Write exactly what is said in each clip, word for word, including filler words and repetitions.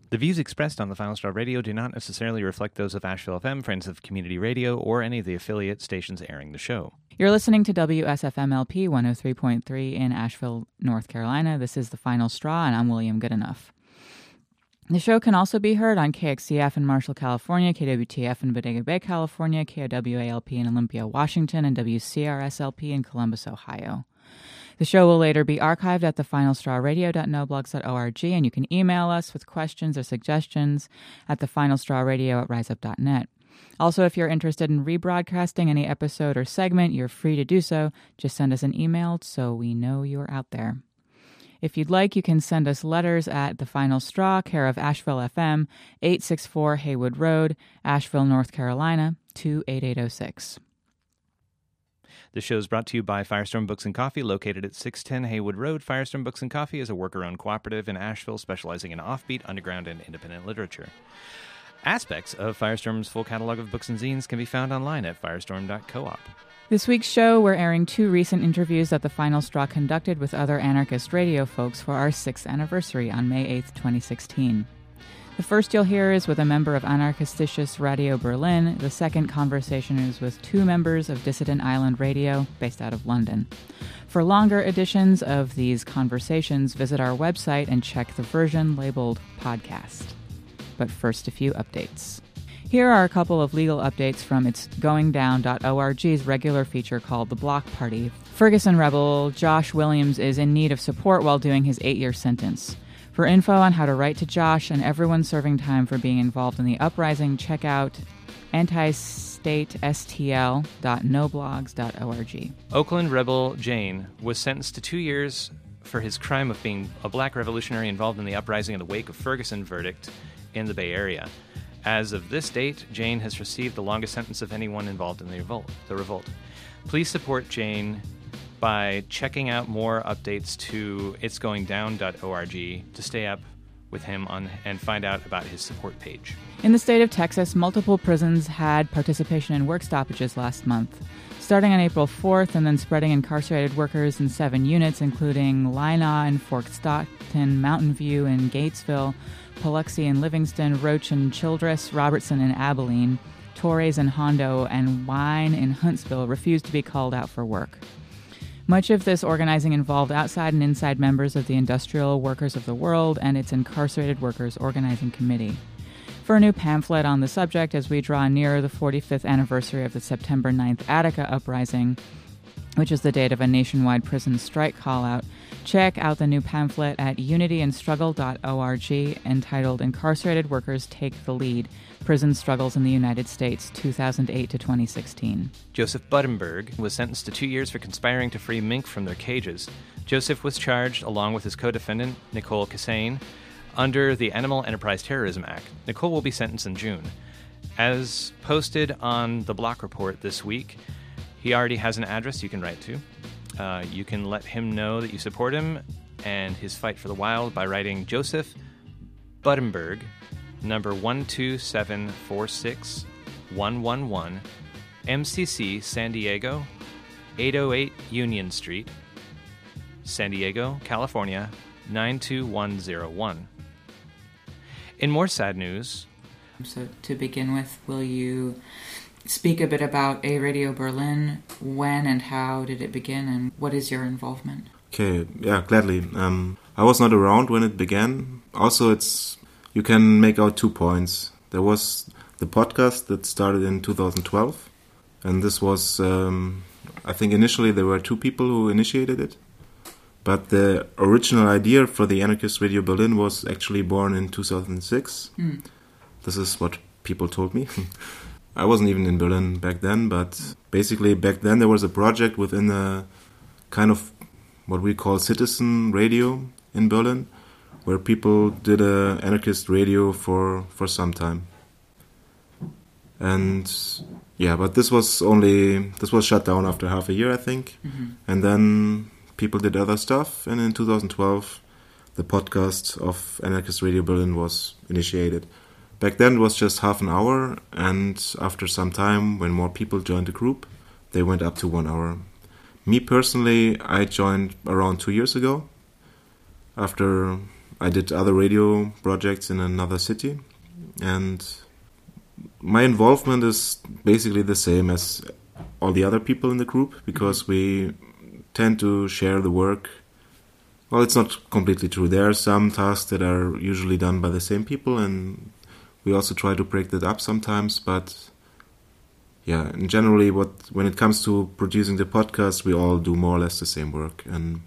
The views expressed on the Final Straw Radio do not necessarily reflect those of Asheville F M, Friends of Community Radio, or any of the affiliate stations airing the show. You're listening to W S F M L P one oh three point three in Asheville, North Carolina. This is The Final Straw, and I'm William Goodenough. The show can also be heard on K X C F in Marshall, California, K W T F in Bodega Bay, California, K O W A L P in Olympia, Washington, and W C R S L P in Columbus, Ohio. The show will later be archived at the final straw radio dot no blogs dot org, and you can email us with questions or suggestions at the final straw radio at rise up dot net. Also, if you're interested in rebroadcasting any episode or segment, you're free to do so. Just send us an email so we know you're out there. If you'd like, you can send us letters at The Final Straw, care of Asheville F M, eight sixty-four Haywood Road, Asheville, North Carolina, two eight eight oh six. The show is brought to you by Firestorm Books and Coffee, located at six ten Haywood Road. Firestorm Books and Coffee is a worker-owned cooperative in Asheville specializing in offbeat, underground, and independent literature. Aspects of Firestorm's full catalog of books and zines can be found online at firestorm dot coop. This week's show, we're airing two recent interviews that The Final Straw conducted with other anarchist radio folks for our sixth anniversary on May eighth, twenty sixteen. The first you'll hear is with a member of Anarchistisches Radio Berlin. The second conversation is with two members of Dissident Island Radio, based out of London. For longer editions of these conversations, visit our website and check the version labeled podcast. But first, a few updates. Here are a couple of legal updates from its going down dot org's regular feature called The Block Party. Ferguson rebel Josh Williams is in need of support while doing his eight-year sentence. For info on how to write to Josh and everyone serving time for being involved in the uprising, check out anti state s t l dot no blogs dot org. Oakland rebel Jane was sentenced to two years for his crime of being a black revolutionary involved in the uprising in the wake of Ferguson verdict in the Bay Area. As of this date, Jane has received the longest sentence of anyone involved in the revolt. The revolt. Please support Jane by checking out more updates to its going down dot org to stay up with him on and find out about his support page. In the state of Texas, multiple prisons had participation in work stoppages last month. Starting on April fourth and then spreading incarcerated workers in seven units, including Linaw and Fort Stockton, Mountain View and Gatesville, Paluxy and Livingston, Roach and Childress, Robertson and Abilene, Torres and Hondo, and Wine in Huntsville refused to be called out for work. Much of this organizing involved outside and inside members of the Industrial Workers of the World and its Incarcerated Workers Organizing Committee. For a new pamphlet on the subject as we draw nearer the forty-fifth anniversary of the September ninth Attica Uprising, which is the date of a nationwide prison strike call-out, check out the new pamphlet at unity and struggle dot org entitled Incarcerated Workers Take the Lead, Prison Struggles in the United States, two thousand eight to twenty sixteen. Joseph Buttenberg was sentenced to two years for conspiring to free mink from their cages. Joseph was charged, along with his co-defendant, Nicole Cassane, under the Animal Enterprise Terrorism Act. Nicole will be sentenced in June. As posted on the Block Report this week, he already has an address you can write to. Uh, you can let him know that you support him and his fight for the wild by writing Joseph Buttenberg, number one two seven four six one one one, M C C, San Diego, eight oh eight Union Street, San Diego, California, nine two one zero one. In more sad news... So to begin with, will you speak a bit about A Radio Berlin? When and how did it begin, and what is your involvement? Okay, yeah, gladly. Um, I was not around when it began. Also, it's you can make out two points. There was the podcast that started in two thousand twelve, and this was, um, I think initially there were two people who initiated it, but the original idea for the Anarchist Radio Berlin was actually born in two thousand six. Mm. This is what people told me. I wasn't even in Berlin back then, but basically back then there was a project within a kind of what we call citizen radio in Berlin, where people did a anarchist radio for, for some time. And yeah, but this was only, this was shut down after half a year, I think. Mm-hmm. And then people did other stuff. And in two thousand twelve, the podcast of Anarchist Radio Berlin was initiated. Back then it was just half an hour, and after some time, when more people joined the group, they went up to one hour. Me personally, I joined around two years ago, after I did other radio projects in another city, and my involvement is basically the same as all the other people in the group, because we tend to share the work. Well, it's not completely true. There are some tasks that are usually done by the same people, and we also try to break that up sometimes, but yeah, and generally what when it comes to producing the podcast, we all do more or less the same work. And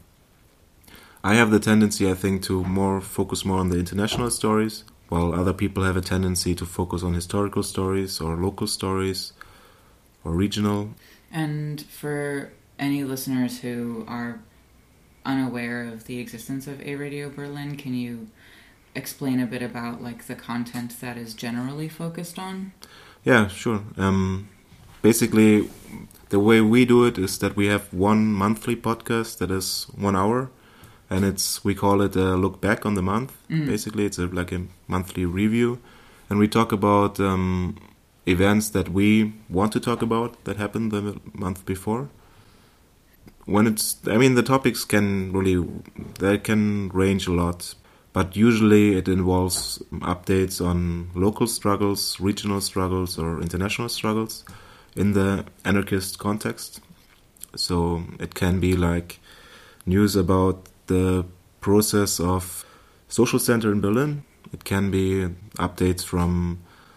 I have the tendency, I think, to more focus more on the international stories, while other people have a tendency to focus on historical stories or local stories or regional. And for any listeners who are unaware of the existence of A Radio Berlin, can you explain a bit about like the content that is generally focused on? Yeah, sure. Um, basically, the way we do it is that we have one monthly podcast that is one hour, and it's we call it a look back on the month. Mm. Basically, it's a, like a monthly review, and we talk about um, events that we want to talk about that happened the month before. When it's, I mean, the topics can really, they can range a lot, but usually it involves updates on local struggles, regional struggles, or international struggles in the anarchist context. So it can be like news about the process of social center in Berlin. It can be updates from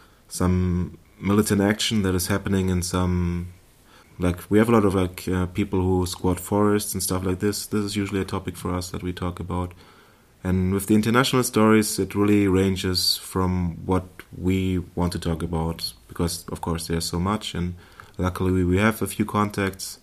some militant action that is happening in some, like we have a lot of like uh, people who squat forests and stuff like this. This is usually a topic for us that we talk about. And with the international stories, it really ranges from what we want to talk about, because of course there's so much, and luckily we have a few contacts.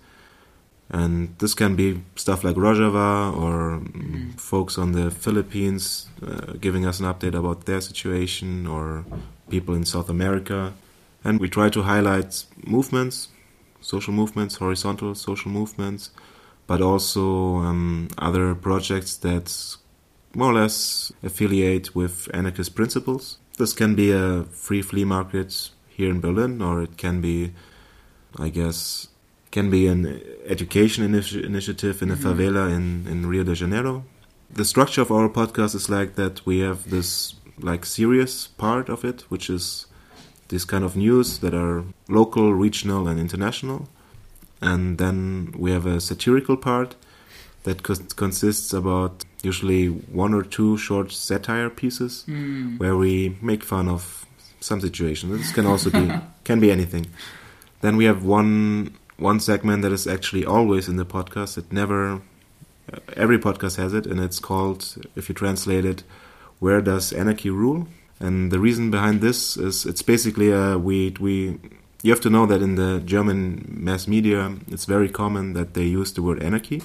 And this can be stuff like Rojava or mm. folks on the Philippines uh, giving us an update about their situation, or people in South America. And we try to highlight movements, social movements, horizontal social movements, but also um, other projects that more or less affiliate with anarchist principles. This can be a free flea market here in Berlin, or it can be, I guess, can be an education initi- initiative in a mm-hmm. favela in, in Rio de Janeiro. The structure of our podcast is like that. We have this like serious part of it, which is this kind of news that are local, regional, and international. And then we have a satirical part that co- consists about usually one or two short satire pieces mm. where we make fun of some situation. This can also be can be anything. Then we have one one segment that is actually always in the podcast. It never uh, every podcast has it, and it's called, if you translate it, "Where Does Anarchy Rule?" And the reason behind this is it's basically a we we you have to know that in the German mass media it's very common that they use the word anarchy,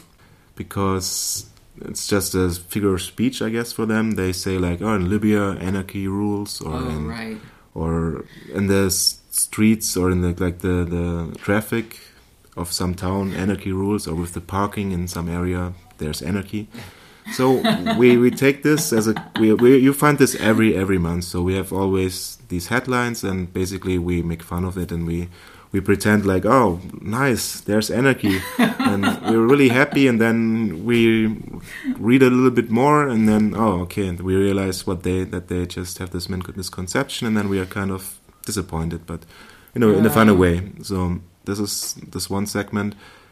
because it's just a figure of speech, I guess, for them. They say like, oh, in Libya anarchy rules, or oh, in, right. or in the s- streets or in the like the, the traffic of some town anarchy rules, or with the parking in some area there's anarchy. So we, we take this as a we, we you find this every every month. So we have always these headlines, and basically we make fun of it, and we we pretend like, oh, nice, there's anarchy, and we're really happy, and then we read a little bit more, and then oh, okay, and we realize what they that they just have this misconception, and then we are kind of disappointed, but you know, in a funny way. So this is this one segment,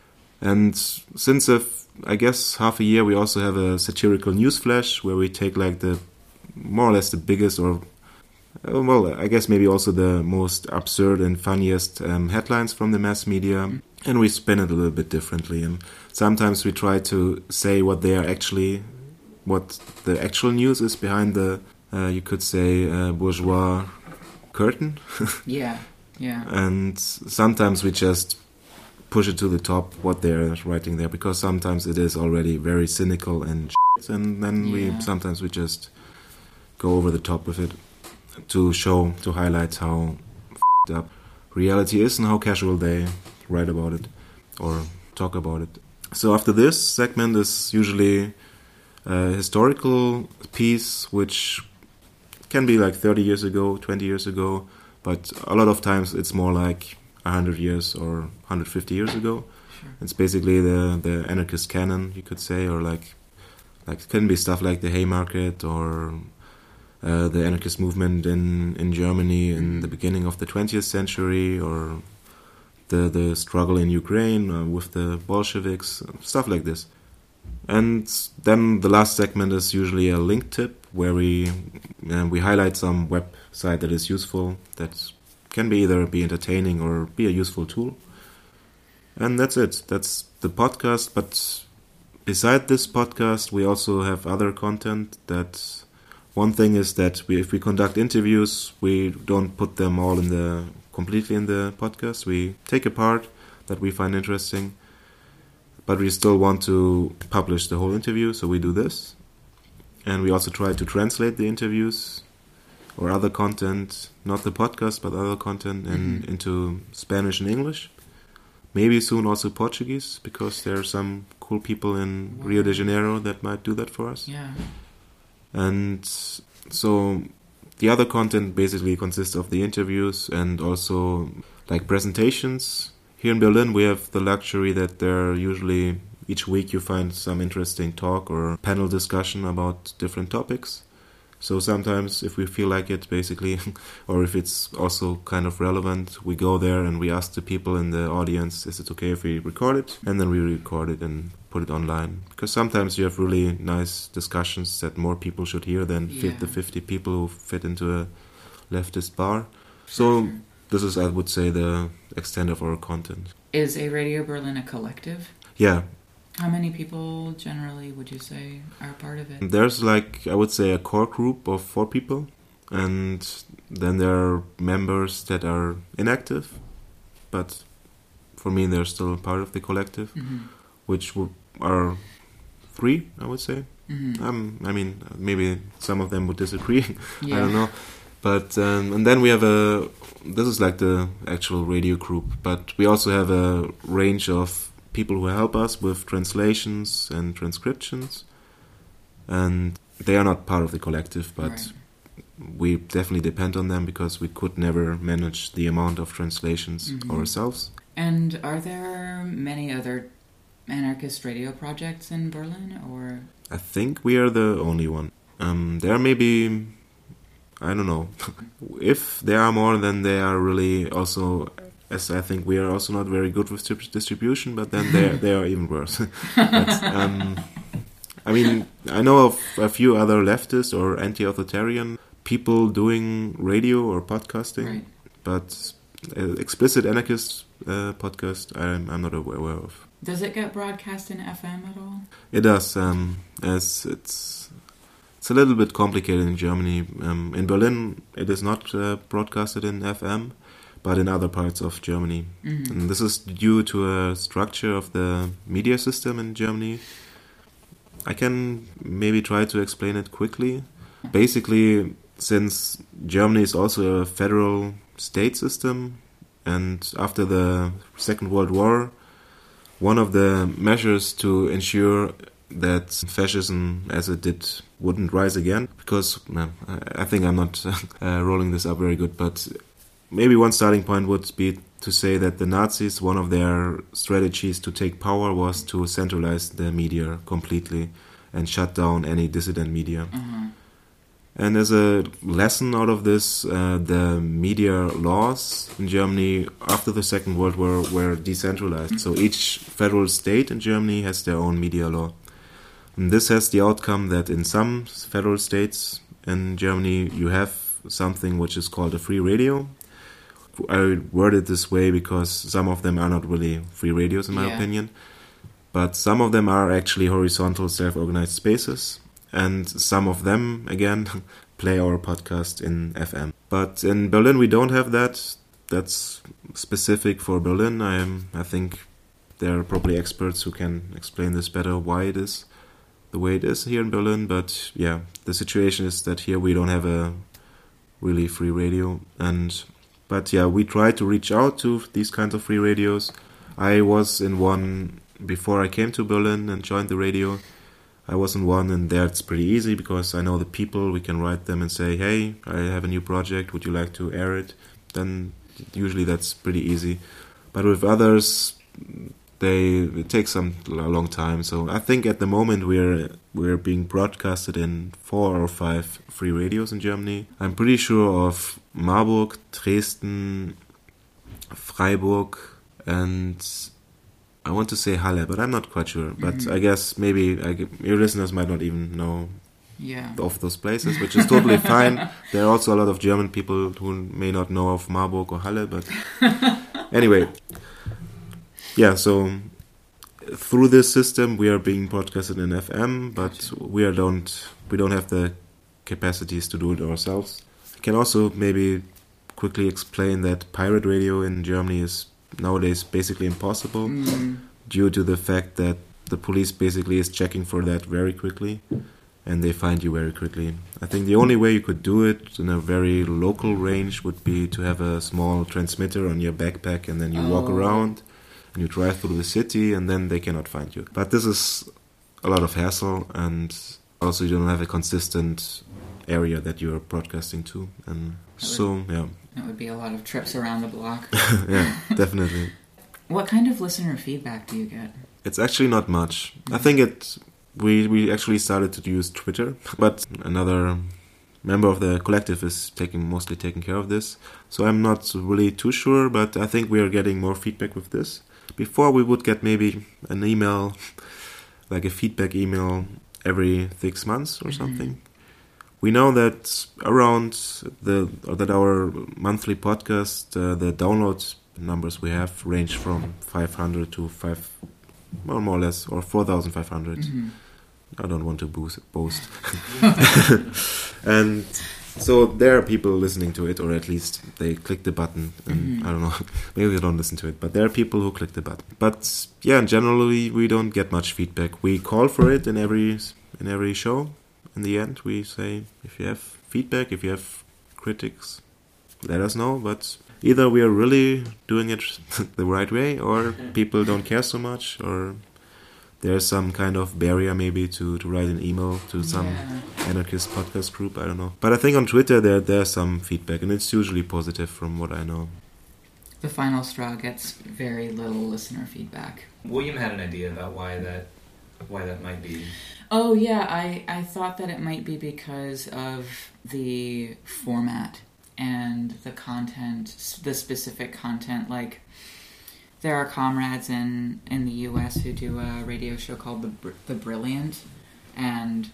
and since a I guess half a year we also have a satirical news flash where we take like the more or less the biggest, or well, I guess maybe also the most absurd and funniest um, headlines from the mass media, mm. and we spin it a little bit differently. And sometimes we try to say what they are actually, what the actual news is behind the, uh, you could say, uh, bourgeois curtain. yeah, yeah. And sometimes we just push it to the top what they're writing there, because sometimes it is already very cynical and shit, and then yeah. we sometimes we just go over the top with it to show, to highlight how f***ed up reality is and how casual they write about it or talk about it. So after this segment is usually a historical piece, which can be like thirty years ago, twenty years ago, but a lot of times it's more like one hundred years or one hundred fifty years ago. Sure. It's basically the, the anarchist canon, you could say, or like Like it can be stuff like the Haymarket or uh, the anarchist movement in, in Germany in the beginning of the twentieth century, or the the struggle in Ukraine uh, with the Bolsheviks, stuff like this. And then the last segment is usually a link tip where we uh, we highlight some website that is useful, that can be either be entertaining or be a useful tool. And that's it. That's the podcast. But beside this podcast, we also have other content. That one thing is that we, if we conduct interviews, we don't put them all in the completely in the podcast. We take a part that we find interesting, but we still want to publish the whole interview, so we do this. And we also try to translate the interviews or other content, not the podcast, but other content, in, mm-hmm. into Spanish and English. Maybe soon also Portuguese, because there are some cool people in wow. Rio de Janeiro that might do that for us. Yeah. And so the other content basically consists of the interviews and also like presentations. Here in Berlin, we have the luxury that there are usually each week you find some interesting talk or panel discussion about different topics. So sometimes if we feel like it, basically, or if it's also kind of relevant, we go there and we ask the people in the audience, is it okay if we record it? And then we record it and put it online. Because sometimes you have really nice discussions that more people should hear than yeah. fit the fifty people who fit into a leftist bar. So this is, I would say, the extent of our content. Is A Radio Berlin a collective? Yeah. How many people generally would you say are part of it? There's like, I would say, a core group of four people. And then there are members that are inactive. But for me, they're still part of the collective, mm-hmm. which w- are three, I would say. Mm-hmm. Um, I mean, maybe some of them would disagree. Yeah. I don't know. But um, and then we have a, this is like the actual radio group, but we also have a range of people who help us with translations and transcriptions, and they are not part of the collective, but right. we definitely depend on them because we could never manage the amount of translations mm-hmm. ourselves. And are there many other anarchist radio projects in Berlin, or? I think we are the only one. Um, there may be, I don't know, if there are more, then they are really also, as I think we are also not very good with distribution, but then they they are even worse. But, um, I mean, I know of a few other leftist or anti-authoritarian people doing radio or podcasting, right. but uh, explicit anarchist uh, podcast I'm, I'm not aware of. Does it get broadcast in F M at all? It does, um, as it's it's a little bit complicated in Germany. Um, in Berlin, it is not uh, broadcasted in F M, but in other parts of Germany. Mm-hmm. And this is due to a structure of the media system in Germany. I can maybe try to explain it quickly. Basically, since Germany is also a federal state system, and after the Second World War, one of the measures to ensure that fascism, as it did, wouldn't rise again, because uh, I think I'm not uh, rolling this up very good, but maybe one starting point would be to say that the Nazis, one of their strategies to take power was to centralize the media completely and shut down any dissident media. Mm-hmm. And as a lesson out of this, uh, the media laws in Germany after the Second World War were decentralized. So each federal state in Germany has their own media law. And this has the outcome that in some federal states in Germany you have something which is called a free radio. I word it this way because some of them are not really free radios in my yeah. opinion. But some of them are actually horizontal self-organized spaces. And some of them, again, play our podcast in F M. But in Berlin, we don't have that. That's specific for Berlin. I am, I think there are probably experts who can explain this better, why it is the way it is here in Berlin. But yeah, the situation is that here we don't have a really free radio. And but yeah, we try to reach out to these kinds of free radios. I was in one before I came to Berlin and joined the radio. I was in one, and there it's pretty easy because I know the people. We can write them and say, hey, I have a new project, would you like to air it? Then usually that's pretty easy. But with others, they it takes some a long time. So I think at the moment we're we're being broadcasted in four or five free radios in Germany. I'm pretty sure of Marburg, Dresden, Freiburg, and I want to say Halle, but I'm not quite sure. But mm-hmm. I guess maybe I, your listeners might not even know yeah. of those places, which is totally fine. There are also a lot of German people who may not know of Marburg or Halle, but anyway. Yeah, so through this system we are being broadcasted in F M, but gotcha. we are don't we don't have the capacities to do it ourselves. I can also maybe quickly explain that pirate radio in Germany is nowadays basically impossible mm. due to the fact that the police basically is checking for that very quickly and they find you very quickly. I think the only way you could do it in a very local range would be to have a small transmitter on your backpack and then you oh. walk around and you drive through the city and then they cannot find you. But this is a lot of hassle, and also you don't have a consistent area that you're broadcasting to. And that so, would, yeah. That would be a lot of trips around the block. Yeah, definitely. What kind of listener feedback do you get? It's actually not much. Mm-hmm. I think it. We, we actually started to use Twitter, but another member of the collective is taking mostly taking care of this. So I'm not really too sure, but I think we are getting more feedback with this. Before we would get maybe an email, like a feedback email every six months or mm-hmm. something. We know that around the or that our monthly podcast, uh, the download numbers we have range from five hundred to five, or more or less, or four thousand five hundred. Mm-hmm. I don't want to boost, boast. And so there are people listening to it, or at least they click the button. And mm-hmm. I don't know, maybe they don't listen to it, but there are people who click the button. But yeah, generally we don't get much feedback. We call for it in every in every show. In the end, we say, if you have feedback, if you have critics, let us know. But either we are really doing it the right way, or people don't care so much, or there's some kind of barrier maybe to, to write an email to some yeah. anarchist podcast group, I don't know. But I think on Twitter there there's some feedback, and it's usually positive from what I know. The Final Straw gets very little listener feedback. William had an idea about why that why that might be. Oh yeah, I, I thought that it might be because of the format and the content, the specific content. Like, there are comrades in, in the U S who do a radio show called The The Brilliant, and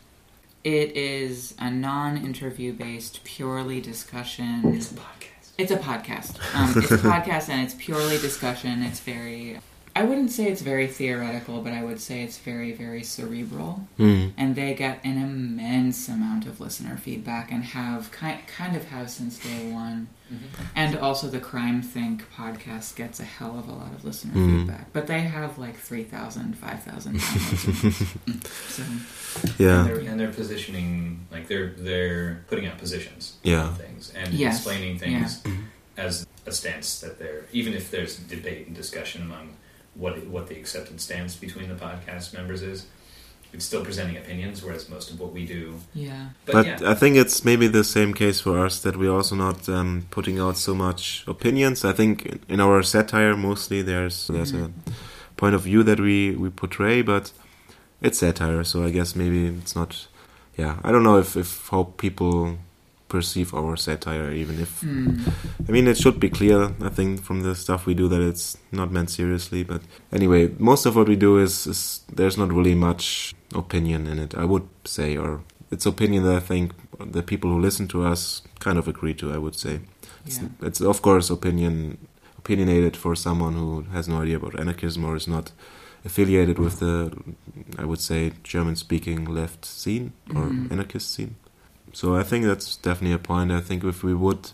it is a non-interview based, purely discussion. It's a podcast. It's a podcast. Um, it's a podcast, and it's purely discussion. It's very... I wouldn't say it's very theoretical, but I would say it's very, very cerebral. Mm. And they get an immense amount of listener feedback and have kind kind of have since day one. Mm-hmm. And also the Crime Think podcast gets a hell of a lot of listener mm. feedback. But they have like three thousand, five thousand downloads. So, yeah. And they're, and they're positioning, like they're they're putting out positions yeah. on things and yes. explaining things yeah. as a stance that they're, even if there's debate and discussion among what what the accepted stance between the podcast members is, it's still presenting opinions, whereas most of what we do... Yeah. But, but yeah. I think it's maybe the same case for us, that we're also not um, putting out so much opinions. I think in our satire, mostly, there's there's mm-hmm. a point of view that we, we portray, but it's satire, so I guess maybe it's not... Yeah, I don't know if, if how people perceive our satire, even if... Mm. I mean, it should be clear, I think, from the stuff we do, that it's not meant seriously, but anyway, most of what we do is, is there's not really much opinion in it, I would say, or it's opinion that I think the people who listen to us kind of agree to, I would say. It's, yeah. it's of course opinion opinionated for someone who has no idea about anarchism or is not affiliated with the, I would say, German-speaking left scene or mm-hmm. anarchist scene. So I think that's definitely a point. I think if we would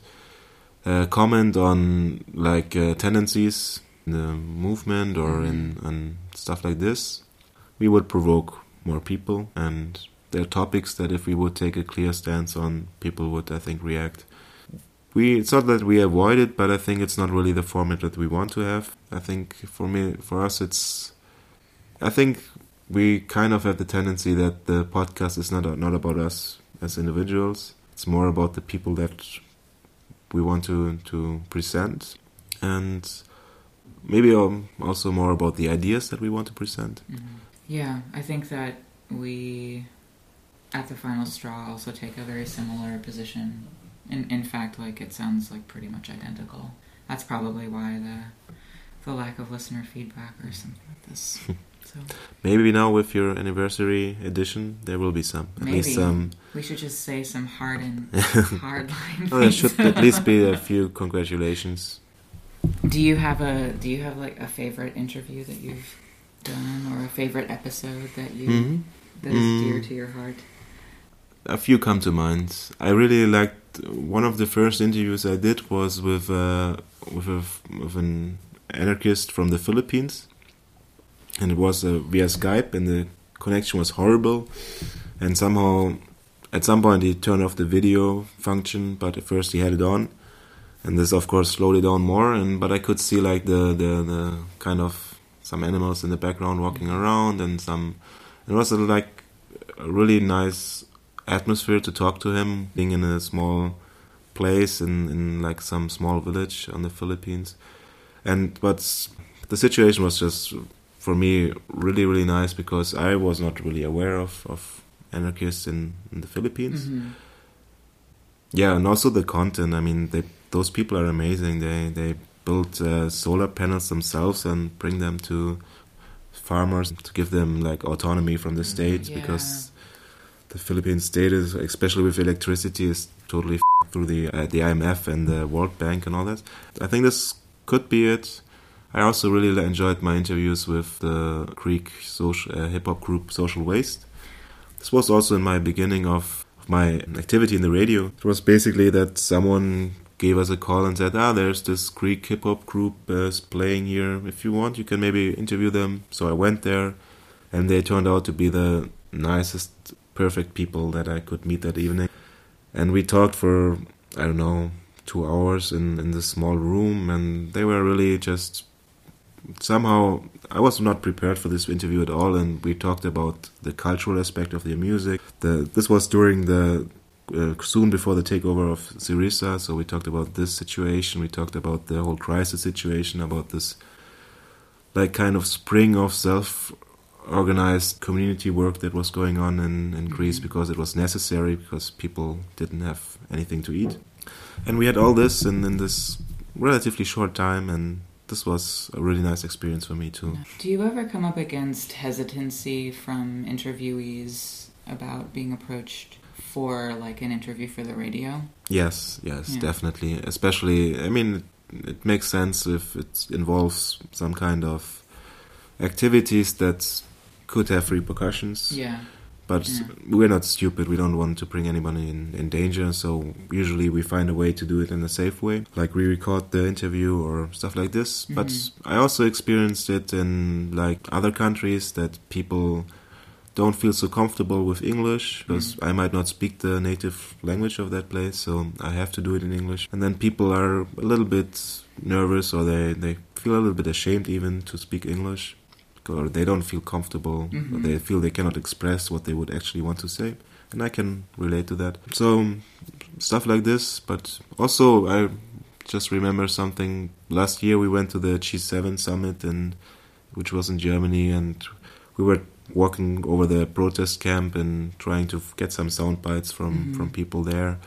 uh, comment on like uh, tendencies in the movement or mm-hmm. in, in stuff like this, we would provoke more people, and there are topics that if we would take a clear stance on, people would, I think, react. We it's not that we avoid it, but I think it's not really the format that we want to have. I think for me, for us, it's. I think we kind of have the tendency that the podcast is not not about us as individuals. It's more about the people that we want to to present, and maybe um, also more about the ideas that we want to present. Mm-hmm. Yeah, I think that we, at the Final Straw, also take a very similar position. In in fact, like it sounds like pretty much identical. That's probably why the the lack of listener feedback or something like this. So maybe now with your anniversary edition, there will be some. At maybe least some. We should just say some hard and hard line. Well, there should at least be a few congratulations. Do you have a Do you have like a favorite interview that you've done, or a favorite episode that you Mm-hmm. that is Mm. dear to your heart? A few come to mind. I really liked one of the first interviews I did was with uh, with a, with an anarchist from the Philippines, and it was uh, via Skype, and the connection was horrible, and somehow at some point he turned off the video function, but at first he had it on, and this of course slowed it down more, and but I could see like the the, the kind of some animals in the background walking around, and some it was uh, like a really nice atmosphere to talk to him, being in a small place in, in like some small village on the Philippines. And but the situation was just for me really really nice, because I was not really aware of, of anarchists in, in the Philippines. Mm-hmm. Yeah, and also the content. I mean, they those people are amazing. They they build uh, solar panels themselves and bring them to farmers to give them like autonomy from the state, Yeah. because the Philippine state is, especially with electricity, is totally f- through the uh, the I M F and the World Bank and all that. I think this could be it. I also really enjoyed my interviews with the Greek social, uh, hip-hop group Social Waste. This was also in my beginning of my activity in the radio. It was basically that someone gave us a call and said, ah, there's this Greek hip-hop group uh, playing here. If you want, you can maybe interview them. So I went there, and they turned out to be the nicest, perfect people that I could meet that evening. And we talked for, I don't know, two hours in, in this small room, and they were really just... Somehow, I was not prepared for this interview at all, and we talked about the cultural aspect of their music. The, this was during the... Uh, soon before the takeover of Syriza, so we talked about this situation, we talked about the whole crisis situation, about this like kind of spring of self-organized community work that was going on in, in Greece, because it was necessary, because people didn't have anything to eat. And we had all this in, in this relatively short time, and this was a really nice experience for me too. Do you ever come up against hesitancy from interviewees about being approached for like an interview for the radio? Yes, yes, Yeah. definitely. Especially, I mean, it, it makes sense if it involves some kind of activities that could have repercussions. Yeah. But Yeah. we're not stupid. We don't want to bring anybody in, in danger. So usually we find a way to do it in a safe way. Like we record the interview or stuff like this. Mhm. But I also experienced it in like other countries that people don't feel so comfortable with English, because Mm. I might not speak the native language of that place, so I have to do it in English. And then people are a little bit nervous, or they, they feel a little bit ashamed even to speak English, or they don't feel comfortable, or Mhm. they feel they cannot express what they would actually want to say. And I can relate to that. So, stuff like this, but also I just remember something. Last year we went to the G seven summit, and which was in Germany, and we were walking over the protest camp and trying to get some sound bites from, Mhm. from people there.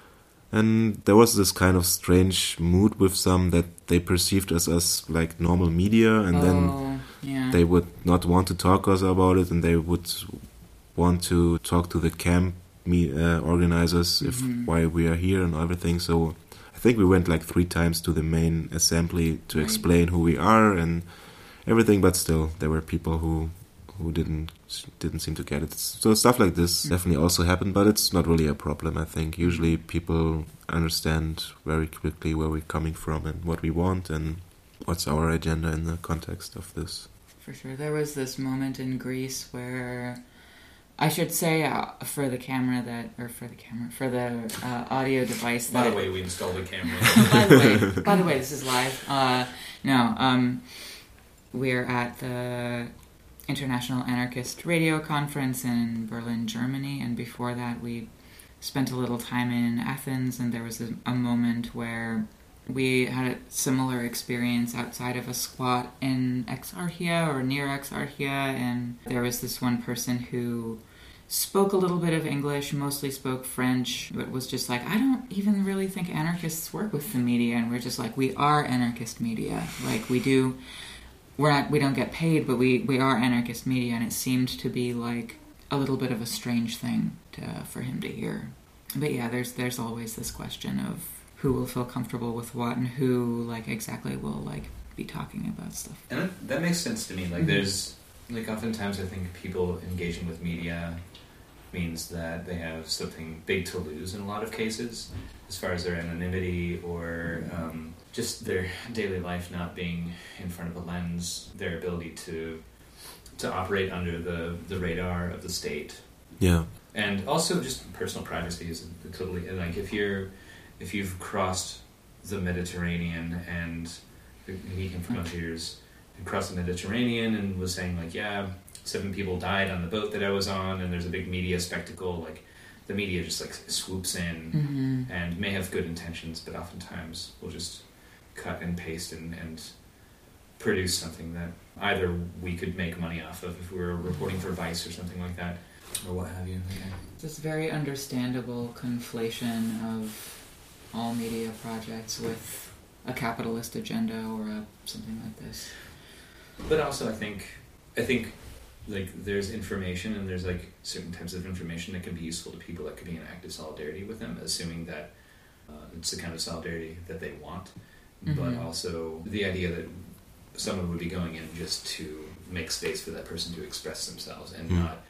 And there was this kind of strange mood with some that they perceived us as like normal media, and oh, then yeah. they would not want to talk to us about it, and they would want to talk to the camp me, uh, organizers if Mhm. why we are here and everything. So I think we went like three times to the main assembly to Right. explain who we are and everything, but still there were people who who didn't didn't seem to get it. So stuff like this Mm. definitely also happened, but it's not really a problem, I think. Usually people understand very quickly where we're coming from and what we want and what's our agenda in the context of this. For sure. There was this moment in Greece where, I should say uh, for the camera that, or for the camera, for the uh, audio device that... By the way, we installed a camera. by the way, by the way, this is live. Uh, no, um, we're at the International Anarchist Radio Conference in Berlin, Germany, and before that we spent a little time in Athens, and there was a, a moment where We had a similar experience outside of a squat in Exarchia or near Exarchia, and there was this one person who spoke a little bit of English, mostly spoke French, but was just like, I don't even really think anarchists work with the media. And we're just like, we are anarchist media. Like, we do, we're not, we don't get paid, but we, we are anarchist media. And it seemed to be like a little bit of a strange thing to, for him to hear. But yeah, there's there's always this question of who will feel comfortable with what and who, like, exactly will, like, be talking about stuff. And that, that makes sense to me. Like, mm-hmm. there's, like, oftentimes I think people engaging with media means that they have something big to lose in a lot of cases, as far as their anonymity or um, just their daily life not being in front of a lens, their ability to to operate under the, the radar of the state. Yeah. And also just personal privacy is totally, like, if you're if you've crossed the Mediterranean and Vegan Frontiers crossed the Mediterranean and was saying, like, yeah, seven people died on the boat that I was on, and there's a big media spectacle, like, the media just, like, swoops in mm-hmm. and may have good intentions, but oftentimes will just cut and paste and, and produce something that either we could make money off of if we were reporting for Vice or something like that, or what have you. Okay. This very understandable conflation of all media projects with a capitalist agenda or a, something like this. But also, I think, I think, like, there's information and there's, like, certain types of information that can be useful to people that could be an act of solidarity with them, assuming that uh, it's the kind of solidarity that they want. Mm-hmm. But also the idea that someone would be going in just to make space for that person to express themselves and mm-hmm. not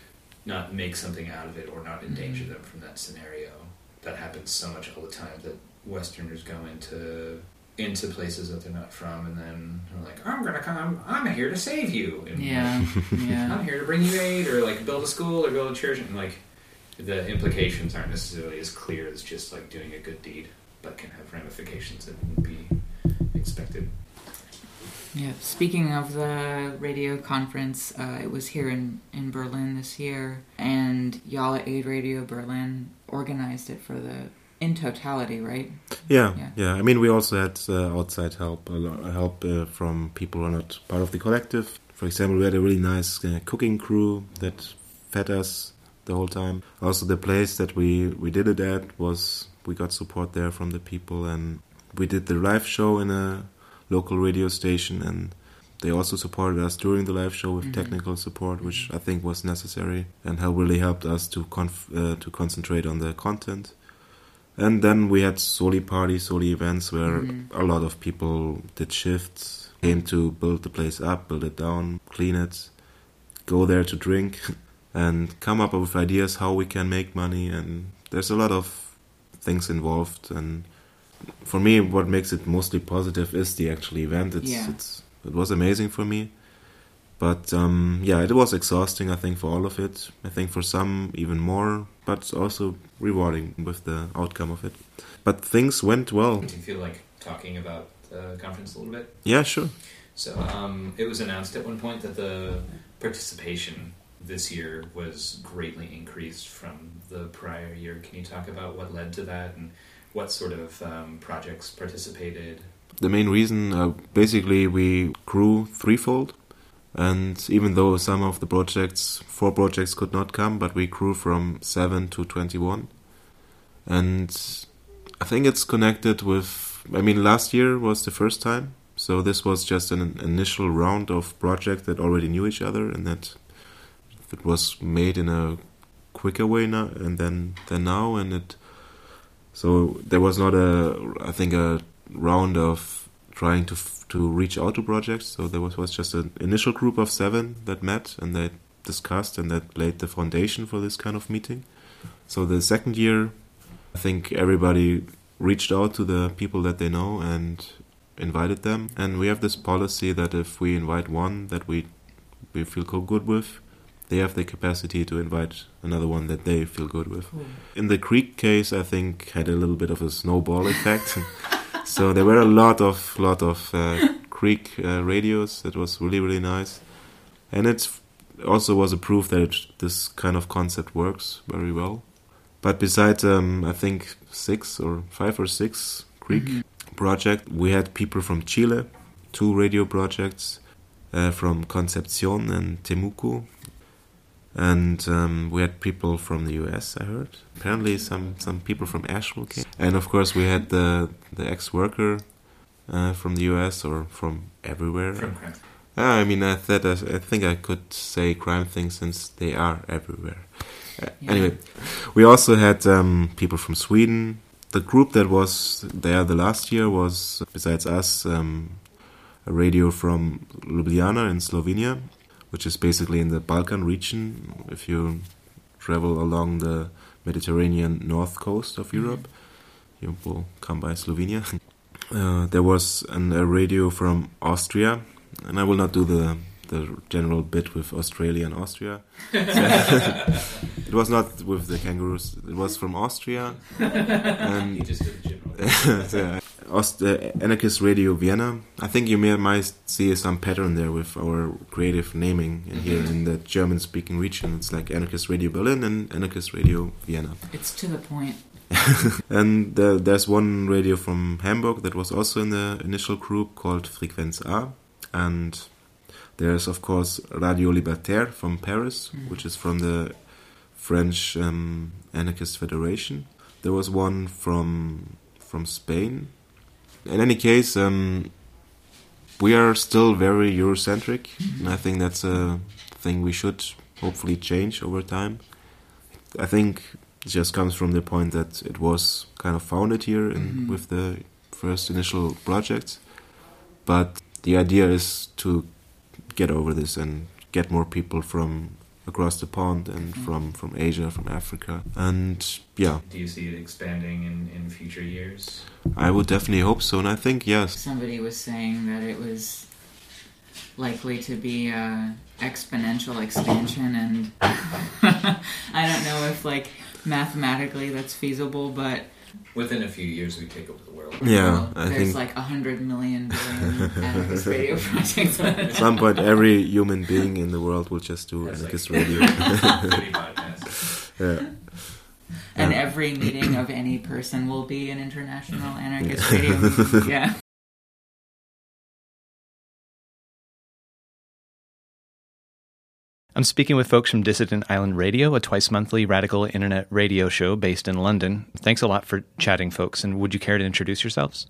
not make something out of it or not endanger mm-hmm. them from that scenario. That happens so much all the time that Westerners go into into places that they're not from, and then they're like, I'm gonna come, I'm here to save you. And yeah, yeah. I'm here to bring you aid, or, like, build a school, or build a church, and, like, the implications aren't necessarily as clear as just, like, doing a good deed, but can have ramifications that wouldn't be expected. Yeah, speaking of the radio conference, uh, it was here in, in Berlin this year, and y'all at Aid Radio Berlin organized it for the in totality, right? Yeah, yeah. yeah. I mean, we also had uh, outside help, a lot, help uh, from people who are not part of the collective. For example, we had a really nice uh, cooking crew that fed us the whole time. Also, the place that we, we did it at was, we got support there from the people, and we did the live show in a local radio station, and they also supported us during the live show with mm-hmm. technical support, which I think was necessary and helped, really helped us to conf- uh, to concentrate on the content. And then we had Soli parties, Soli events, where mm-hmm. a lot of people did shifts, came to build the place up, build it down, clean it, go there to drink, and come up with ideas how we can make money. And there's a lot of things involved. And for me, what makes it mostly positive is the actual event. It's, yeah. it's it was amazing for me. But um, yeah, it was exhausting, I think, for all of it. I think for some even more, but also rewarding with the outcome of it. But things went well. Do you feel like talking about the conference a little bit? Yeah, sure. So um, it was announced at one point that the participation this year was greatly increased from the prior year. Can you talk about what led to that and what sort of um, projects participated? The main reason, uh, basically, we grew threefold. And even though some of the projects, four projects could not come, but we grew from seven to twenty-one. And I think it's connected with, I mean, last year was the first time. So this was just an initial round of projects that already knew each other, and that it was made in a quicker way now and then than now. And it, so there was not a, I think, a round of trying to to reach out to projects. So there was, was just an initial group of seven that met and they discussed, and that laid the foundation for this kind of meeting. So the second year, I think everybody reached out to the people that they know and invited them. And we have this policy that if we invite one that we we feel good with, they have the capacity to invite another one that they feel good with. Cool. In the Greek case, I think had a little bit of a snowball effect. So there were a lot of lot of uh, Greek uh, radios. That was really, really nice. And it also was a proof that it, this kind of concept works very well. But besides, um, I think six or five or six Greek mm-hmm. project. We had people from Chile, two radio projects, uh, from Concepcion and Temuco. And um, we had people from the U S, I heard. Apparently some, some people from Asheville came. And of course we had the the ex-worker uh, from the U S or from everywhere. From Crime. Uh, I mean, I, thought I, I think I could say Crime Thing since they are everywhere. Uh, Yeah. Anyway, we also had um, people from Sweden. The group that was there the last year was, besides us, um, a radio from Ljubljana in Slovenia, which is basically in the Balkan region. If you travel along the Mediterranean north coast of Europe, you will come by Slovenia. Uh, there was an, a radio from Austria, and I will not do the the general bit with Australia and Austria. It was not with the kangaroos. It was from Austria. And You just did the general. so, Ost- uh, Anarchist Radio Vienna. I think you may might see some pattern there with our creative naming in here in the German-speaking region. It's like Anarchist Radio Berlin and Anarchist Radio Vienna. It's to the point. And uh, there's one radio from Hamburg that was also in the initial group called Frequenz A. And there's, of course, Radio Libertaire from Paris, Mm. which is from the French um, Anarchist Federation. There was one from from Spain. In any case, um, we are still very Eurocentric, and I think that's a thing we should hopefully change over time. I think it just comes from the point that it was kind of founded here in, Mhm. with the first initial projects, but the idea is to get over this and get more people from across the pond and Mhm. from, from Asia, from Africa. And yeah, Do you see it expanding in, in future years? I would definitely hope so. And I think, yes, Somebody was saying that it was likely to be a exponential expansion, and I don't know if like mathematically that's feasible, but Within a few years, we take over the world. yeah, well, I there's think like a hundred million billion anarchist radio projects. at some point every human being in the world will just do That's anarchist like- radio. thirty podcasts. Yeah. And Yeah. every meeting of any person will be an international anarchist radio movement. Yeah. I'm speaking with folks from Dissident Island Radio, a twice-monthly radical internet radio show based in London. Thanks a lot for chatting, folks, and would you care to introduce yourselves?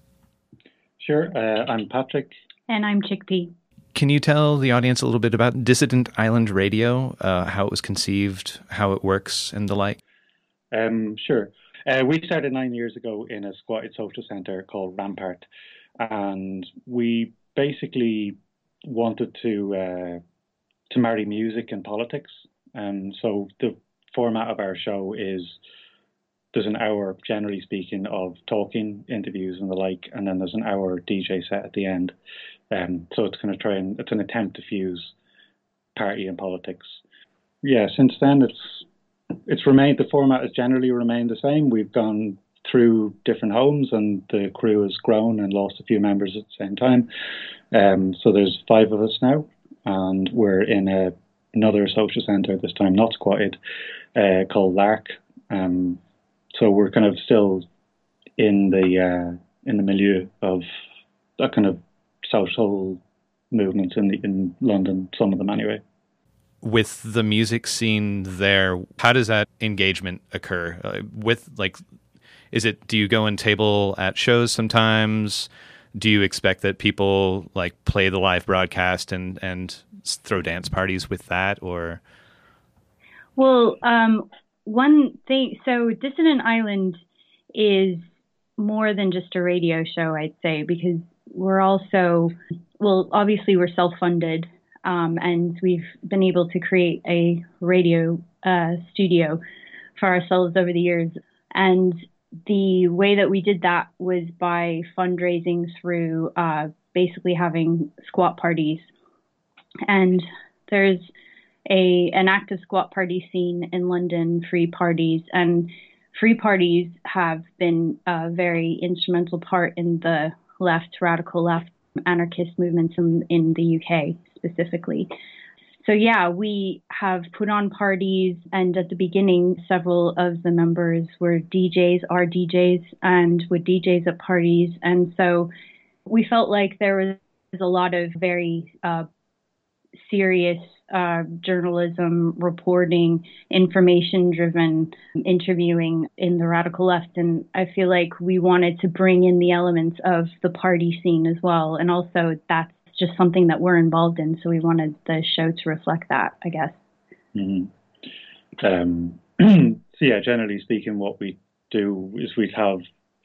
Sure. Uh, I'm Patrick. And I'm Chickpea. Can you tell the audience a little bit about Dissident Island Radio, uh, how it was conceived, how it works, and the like? Um, sure. Uh, we started nine years ago in a squatted social centre called Rampart, and we basically wanted to uh, to marry music and politics. And so the format of our show is there's an hour, generally speaking, of talking, interviews, and the like, and then there's an hour D J set at the end. Um, so it's going to try and it's an attempt to fuse party and politics. Yeah, since then it's it's remained the format has generally remained the same. We've gone through different homes, and the crew has grown and lost a few members at the same time. Um, so there's five of us now, and we're in a, another social centre this time, not squatted, uh, called Lark. Um, so we're kind of still in the uh, in the milieu of that kind of social movements in the, in London, some of them anyway. With the music scene there, how does that engagement occur? Uh, with like, is it, do you go and table at shows sometimes? Do you expect that people like play the live broadcast and, and throw dance parties with that, or? Well, um, one thing, so Dissident Island is more than just a radio show, I'd say, because we're also, well, obviously we're self-funded, um, and we've been able to create a radio uh, studio for ourselves over the years. And the way that we did that was by fundraising through uh, basically having squat parties. And there's a an active squat party scene in London, free parties, and free parties have been a very instrumental part in the left, radical left, anarchist movements in, in the U K specifically. so yeah, we have put on parties, and at the beginning, several of the members were D Js, are D Js, and would D Js at parties. And so we felt like there was a lot of very uh, serious uh, journalism, reporting, information-driven interviewing in the radical left. And I feel like we wanted to bring in the elements of the party scene as well. And also that's just something that we're involved in. So we wanted the show to reflect that, I guess. Mm-hmm. Um, so yeah, generally speaking, what we do is we'd have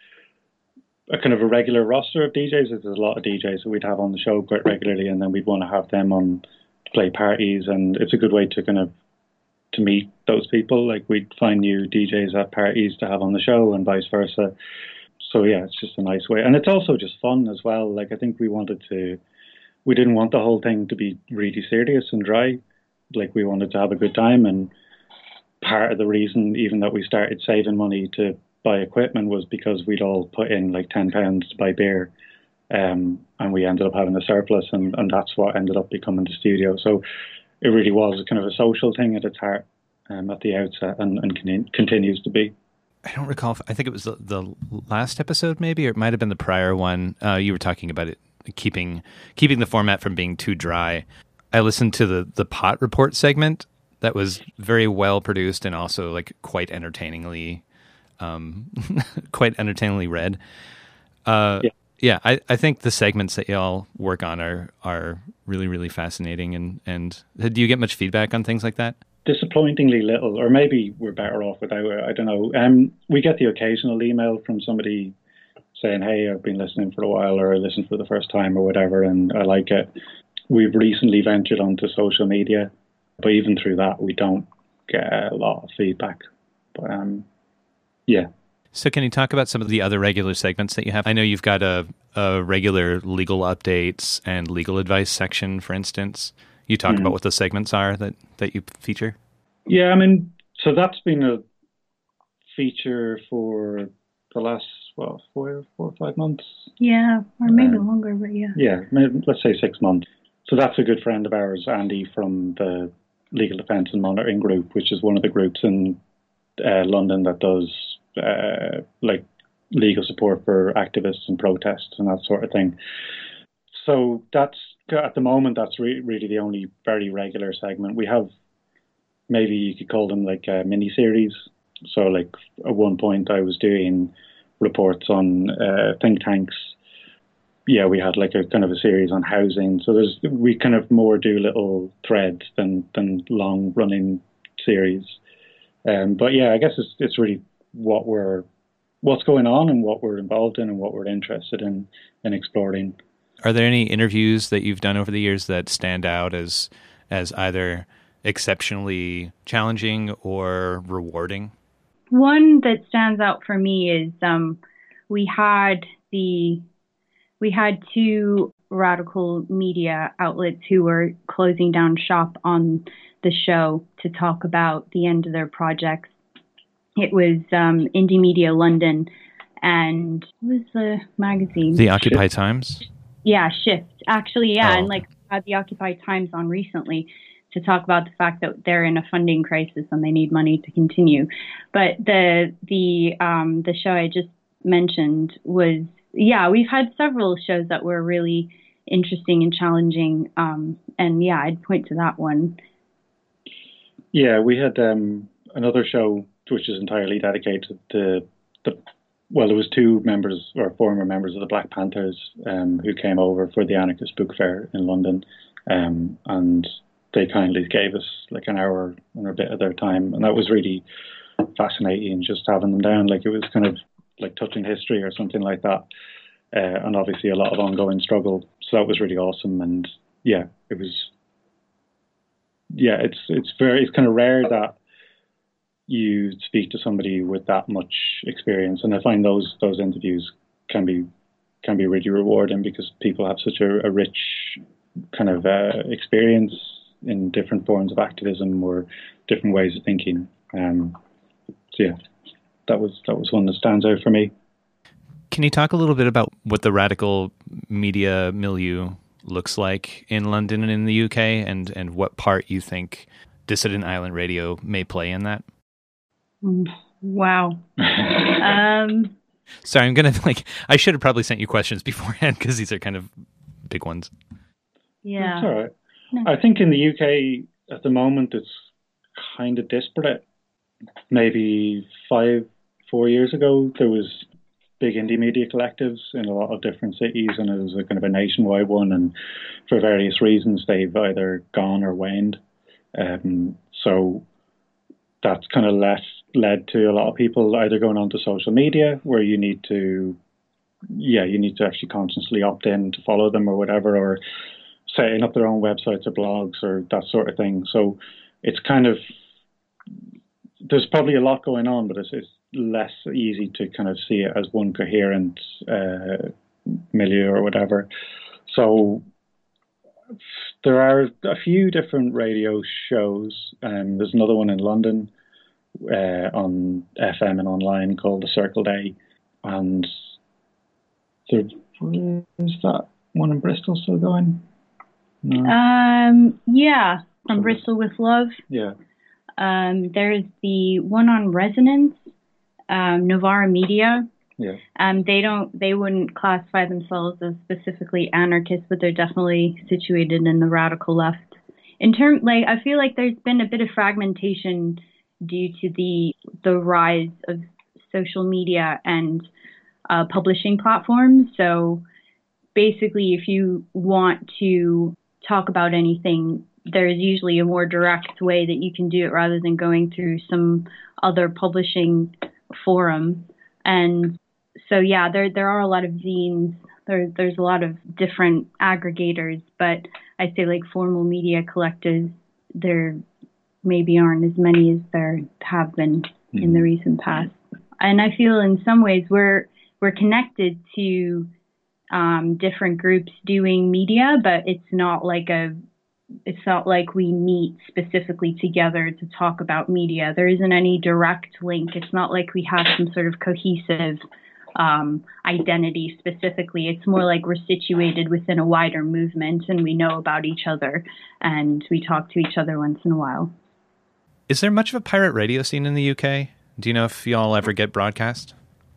a kind of a regular roster of D Js. There's a lot of D Js that we'd have on the show quite regularly, and then we'd want to have them on to play parties, and it's a good way to kind of to meet those people. Like we'd find new D Js at parties to have on the show and vice versa. So yeah, it's just a nice way. And it's also just fun as well. Like I think we wanted to, we didn't want the whole thing to be really serious and dry. Like we wanted to have a good time, and part of the reason even that we started saving money to buy equipment was because we'd all put in like ten pounds to buy beer, um, and we ended up having a surplus, and, and that's what ended up becoming the studio. So it really was kind of a social thing at its heart um, at the outset, and, and con- continues to be. I don't recall if, I think it was the, the last episode maybe, or it might have been the prior one. Uh, you were talking about it, keeping keeping the format from being too dry. I listened to the, the Pot Report segment that was very well produced and also like quite entertainingly Um, quite entertainingly read. Uh, yeah, yeah I, I think the segments that y'all work on are are really, really fascinating. And, and do you get much feedback on things like that? Disappointingly little, or maybe we're better off without it. I don't know. Um, we get the occasional email from somebody saying, hey, I've been listening for a while, or I listened for the first time, or whatever, and I like it. We've recently ventured onto social media, but even through that, we don't get a lot of feedback. But um, yeah. So can you talk about some of the other regular segments that you have? I know you've got a, a regular legal updates and legal advice section, for instance. You talk mm-hmm. about what the segments are that, that you feature? Yeah, I mean, so that's been a feature for the last, well, four, four or five months. Yeah, or maybe um, longer, but yeah. Yeah, maybe, let's say six months. So that's a good friend of ours, Andy, from the Legal Defence and Monitoring Group, which is one of the groups in uh, London that does uh, like legal support for activists and protests and that sort of thing. So that's, at the moment, that's re- really the only very regular segment. We have, maybe you could call them like a mini-series. So like at one point I was doing reports on uh, think tanks. Yeah, we had like a kind of a series on housing. So there's, we kind of more do little threads than, than long running series. Um, but yeah, I guess it's it's really what we're, what's going on and what we're involved in and what we're interested in, in exploring. Are there any interviews that you've done over the years that stand out as as either exceptionally challenging or rewarding? One that stands out for me is um, we had the we had two radical media outlets who were closing down shop on the show to talk about the end of their projects. It was um, Indie Media London and what was the magazine? The Occupy Times? Yeah, Shift. Actually, yeah, oh, and like I had the Occupy Times on recently to talk about the fact that they're in a funding crisis and they need money to continue. But the the um, the show I just mentioned was, yeah, we've had several shows that were really interesting and challenging. Um, and yeah, I'd point to that one. Yeah, we had um, another show which is entirely dedicated to the, well, there was two members or former members of the Black Panthers um, who came over for the Anarchist Book Fair in London, um, and they kindly gave us like an hour and a bit of their time, and that was really fascinating, just having them down. Like it was kind of like touching history or something like that, uh, and obviously a lot of ongoing struggle. So that was really awesome, and yeah, it was. Yeah, it's it's very it's kind of rare that you speak to somebody with that much experience, and I find those those interviews can be can be really rewarding because people have such a, a rich kind of uh, experience in different forms of activism or different ways of thinking. Um, so yeah, that was that was one that stands out for me. Can you talk a little bit about what the radical media milieu looks like in London and in the U K, and, and what part you think Dissident Island Radio may play in that? Wow. um, Sorry, I'm going to, like, I should have probably sent you questions beforehand because these are kind of big ones. Yeah. That's all right. No. I think in the U K at the moment it's kind of disparate. Maybe five, four years ago, there was big indie media collectives in a lot of different cities, and it was a kind of a nationwide one. And for various reasons, they've either gone or waned. Um, so that's kind of less led to a lot of people either going onto social media, where you need to, yeah, you need to actually consciously opt in to follow them or whatever, or setting up their own websites or blogs or that sort of thing. So it's kind of, there's probably a lot going on, but it's, it's less easy to kind of see it as one coherent uh, milieu or whatever. So there are a few different radio shows. Um, there's another one in London uh, on F M and online called The Circle Day. And there, is that one in Bristol still going? No. Um, yeah, from Bristol with Love. Yeah. Um, there's the one on Resonance, um, Novara Media. Yeah. Um, they don't, they wouldn't classify themselves as specifically anarchist, but they're definitely situated in the radical left. In term, like, I feel like there's been a bit of fragmentation due to the the rise of social media and uh, publishing platforms. So basically, if you want to talk about anything, there's usually a more direct way that you can do it rather than going through some other publishing forum. And so, yeah, there there are a lot of zines. There, there's a lot of different aggregators, but I'd say like formal media collectives, there maybe aren't as many as there have been mm-hmm. in the recent past. And I feel in some ways we're we're connected to um, different groups doing media, but it's not like a It's not like we meet specifically together to talk about media. There isn't any direct link. It's not like we have some sort of cohesive um, identity specifically. It's more like we're situated within a wider movement and we know about each other and we talk to each other once in a while. Is there much of a pirate radio scene in the U K? Do you know if y'all ever get broadcast?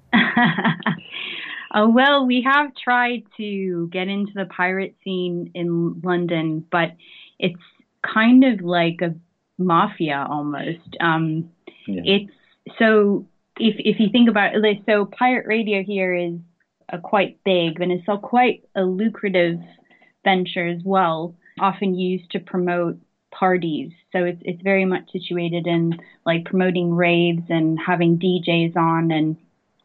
Uh, well, we have tried to get into the pirate scene in London, but it's kind of like a mafia almost. Um, yeah. It's so if if you think about it, so pirate radio here is uh, quite big, and it's a quite a lucrative venture as well. Often used to promote parties, so it's it's very much situated in like promoting raves and having D Js on, and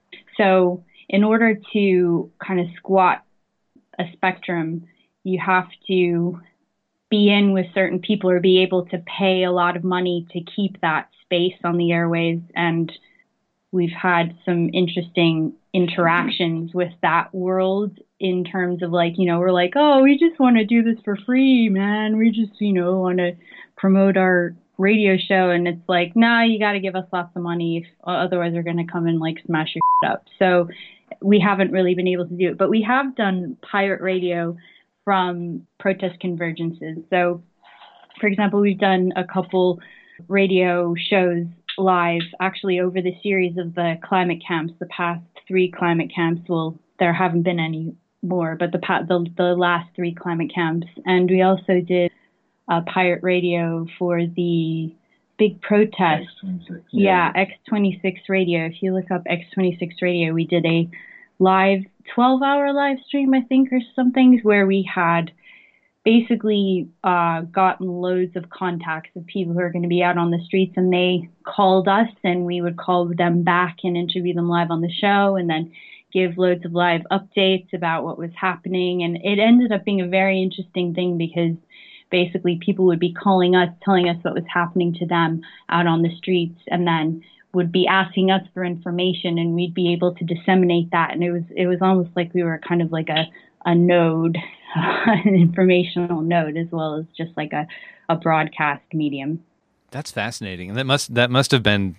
so. In order to kind of squat a spectrum, you have to be in with certain people or be able to pay a lot of money to keep that space on the airwaves. And we've had some interesting interactions with that world in terms of like, you know, we're like, oh, we just want to do this for free, man. We just, you know, want to promote our radio show. And it's like, nah, you got to give us lots of money. If, otherwise they're going to come and like smash your shit up. So we haven't really been able to do it, but we have done pirate radio from protest convergences. So, for example, we've done a couple radio shows live, actually over the series of the climate camps, the past three climate camps. Well, there haven't been any more, but the the, the last three climate camps. And we also did a pirate radio for the big protest. X twenty-six. Yeah, X twenty-six radio. If you look up X twenty-six radio, we did a live twelve hour live stream, I think, or something, where we had basically uh, gotten loads of contacts of people who are going to be out on the streets, and they called us and we would call them back and interview them live on the show and then give loads of live updates about what was happening. And it ended up being a very interesting thing because basically people would be calling us, telling us what was happening to them out on the streets, and then would be asking us for information, and we'd be able to disseminate that. And it was it was almost like we were kind of like a, a node, an informational node, as well as just like a, a broadcast medium. That's fascinating. And that must that must have been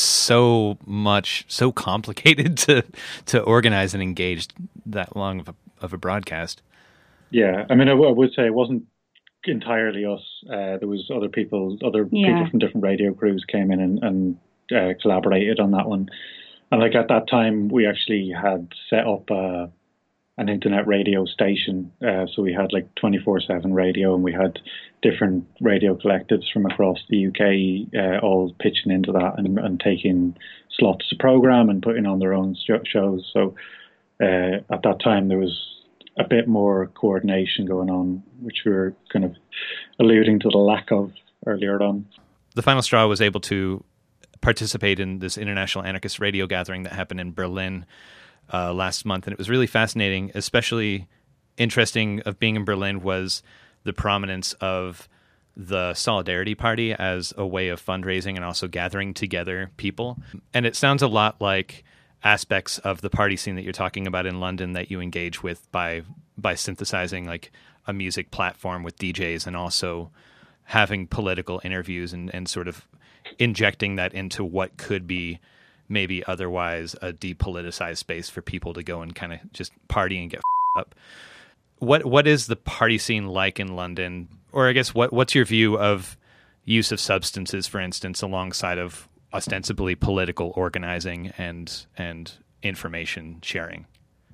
so much, so complicated to to organize and engage that long of a, of a broadcast. Yeah, I mean, I, w- I would say it wasn't entirely us. Uh, there was other people, other Yeah. people from different radio crews came in and, and uh, collaborated on that one. And like at that time, we actually had set up uh, an internet radio station. Uh, so we had like twenty-four seven radio, and we had different radio collectives from across the U K uh, all pitching into that and, and taking slots to program and putting on their own sh- shows. So uh, at that time, there was a bit more coordination going on, which we were kind of alluding to the lack of earlier on. The Final Straw was able to participate in this international anarchist radio gathering that happened in Berlin uh, last month, and it was really fascinating. Especially interesting of being in Berlin was the prominence of the Solidarity Party as a way of fundraising and also gathering together people. And it sounds a lot like aspects of the party scene that you're talking about in London that you engage with by by synthesizing like a music platform with D Js and also having political interviews and, and sort of injecting that into what could be maybe otherwise a depoliticized space for people to go and kind of just party and get up. What what is the party scene like in London? Or I guess what what's your view of use of substances, for instance, alongside of ostensibly political organizing and and information sharing?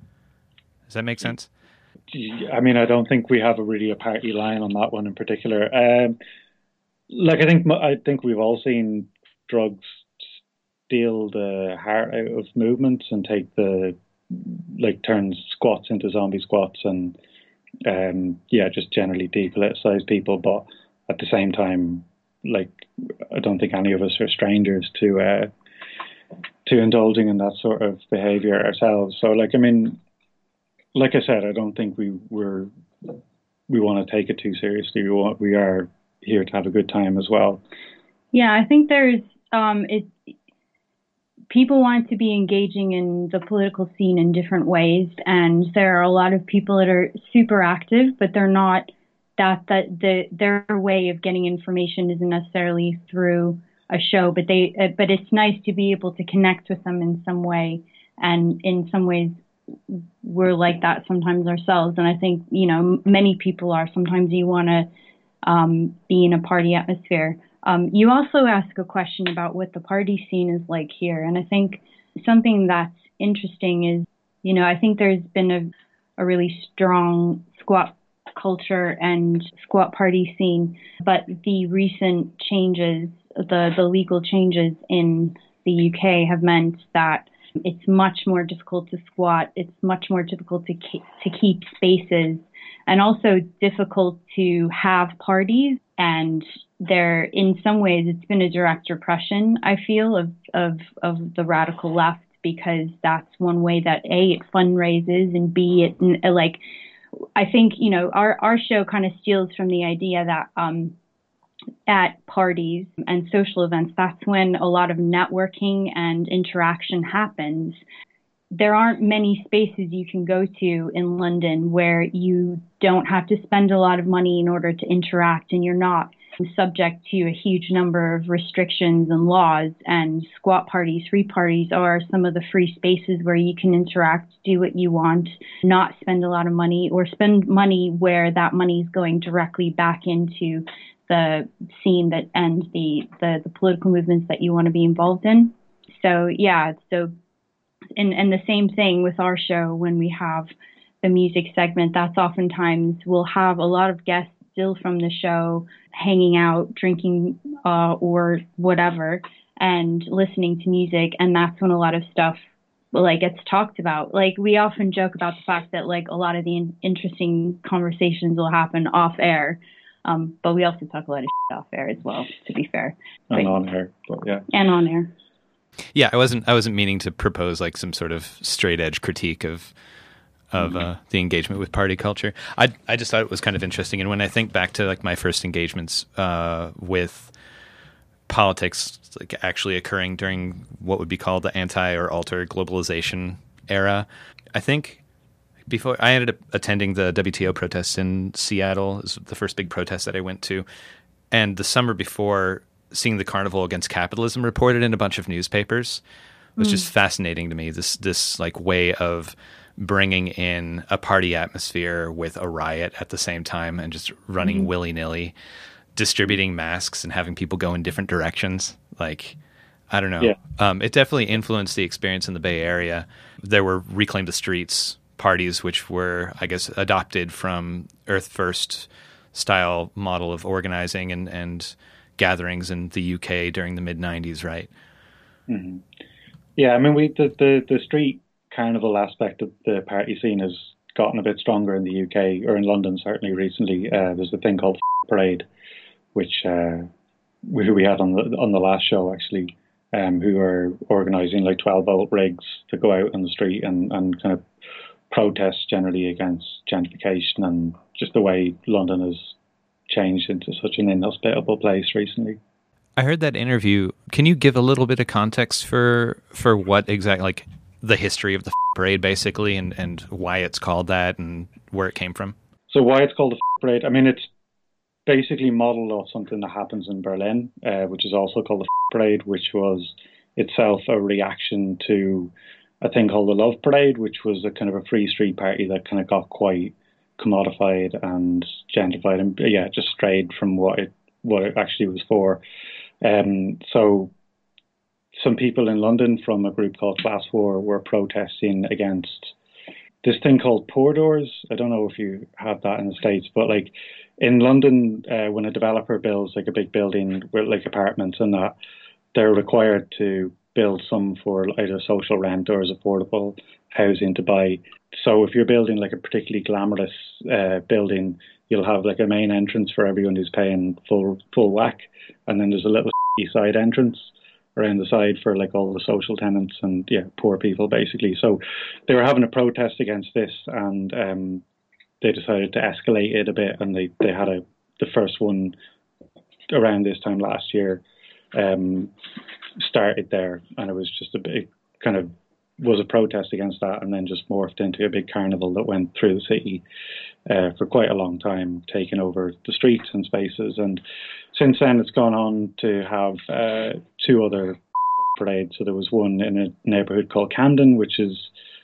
Does that make sense? I mean, I don't think we have a really a party line on that one in particular. Um, like I think I think we've all seen drugs steal the heart out of movements and take the like turn squats into zombie squats and um, yeah, just generally depoliticize people. But at the same time, like I don't think any of us are strangers to uh, to indulging in that sort of behavior ourselves. So like I mean, like I said, I don't think we we're we want to take it too seriously. We want we are here to have a good time as well. Yeah, I think there's um, it. People want to be engaging in the political scene in different ways, and there are a lot of people that are super active, but they're not. That that the their way of getting information isn't necessarily through a show, but they uh, but it's nice to be able to connect with them in some way, and in some ways we're like that sometimes ourselves. And I think you know many people are. Sometimes you want to um, be in a party atmosphere. Um, you also ask a question about what the party scene is like here, and I think something that's interesting is you know I think there's been a a really strong squat culture and squat party scene, but the recent changes, the, the legal changes in the U K have meant that it's much more difficult to squat. It's much more difficult to keep, to keep spaces, and also difficult to have parties. And there, in some ways, it's been a direct repression, I feel, of, of, of the radical left, because that's one way that A, it fundraises, and B, it like, I think, you know, our, our show kind of steals from the idea that um, at parties and social events, that's when a lot of networking and interaction happens. There aren't many spaces you can go to in London where you don't have to spend a lot of money in order to interact, and you're not subject to a huge number of restrictions and laws. And squat parties, free parties are some of the free spaces where you can interact, do what you want, not spend a lot of money, or spend money where that money is going directly back into the scene that and the, the, the political movements that you want to be involved in. So yeah, so and, and the same thing with our show when we have the music segment, that's oftentimes we'll have a lot of guests still from the show hanging out, drinking uh, or whatever, and listening to music. And that's when a lot of stuff like gets talked about. Like we often joke about the fact that like a lot of the in- interesting conversations will happen off air. Um, but we also talk a lot of shit off air as well, to be fair. And but, on air, but yeah. And on air. Yeah, I wasn't I wasn't meaning to propose like some sort of straight edge critique of of uh, the engagement with party culture. I I just thought it was kind of interesting. And when I think back to like my first engagements uh, with politics, like actually occurring during what would be called the anti or alter globalization era, I think before I ended up attending the W T O protests in Seattle. It was the first big protest that I went to. And the summer before, seeing the Carnival Against Capitalism reported in a bunch of newspapers was mm. just fascinating to me. This this like way of bringing in a party atmosphere with a riot at the same time and just running mm-hmm. willy-nilly, distributing masks and having people go in different directions. Like, I don't know. Yeah. Um, it definitely influenced the experience in the Bay Area. There were Reclaim the Streets parties, which were, I guess, adopted from Earth First style model of organizing and, and gatherings in the U K during the mid nineties, right? Mm-hmm. Yeah, I mean, we the, the, the street carnival aspect of the party scene has gotten a bit stronger in the U K, or in London certainly recently. Uh, there's a thing called Parade, which uh, we, we had on the on the last show actually, um, who are organising like twelve volt rigs to go out on the street and, and kind of protest generally against gentrification and just the way London has changed into such an inhospitable place recently. I heard that interview. Can you give a little bit of context for for what exactly, like the history of the parade basically, and, and why it's called that and where it came from? So why it's called the parade? I mean, it's basically modeled off something that happens in Berlin, uh, which is also called the parade, which was itself a reaction to a thing called the Love Parade, which was a kind of a free street party that kind of got quite commodified and gentrified and yeah, just strayed from what it what it actually was for. Um, so some people in London from a group called Class Four were protesting against this thing called Poor Doors. I don't know if you have that in the States, but like in London, uh, when a developer builds like a big building with like apartments and that, they're required to build some for either social rent or as affordable housing to buy. So if you're building like a particularly glamorous uh, building, you'll have like a main entrance for everyone who's paying full full whack, and then there's a little side entrance around the side for like all the social tenants and yeah, poor people basically. So they were having a protest against this, and um, they decided to escalate it a bit, and they, they had a the first one around this time last year um, started there, and it was just a big kind of was a protest against that, and then just morphed into a big carnival that went through the city uh, for quite a long time, taking over the streets and spaces. And since then, it's gone on to have uh, two other parades. So there was one in a neighbourhood called Camden, which is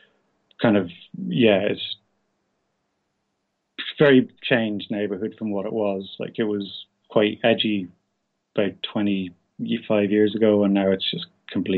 kind of, yeah, it's very changed neighbourhood from what it was. Like, it was quite edgy about twenty-five years ago, and now it's just complete.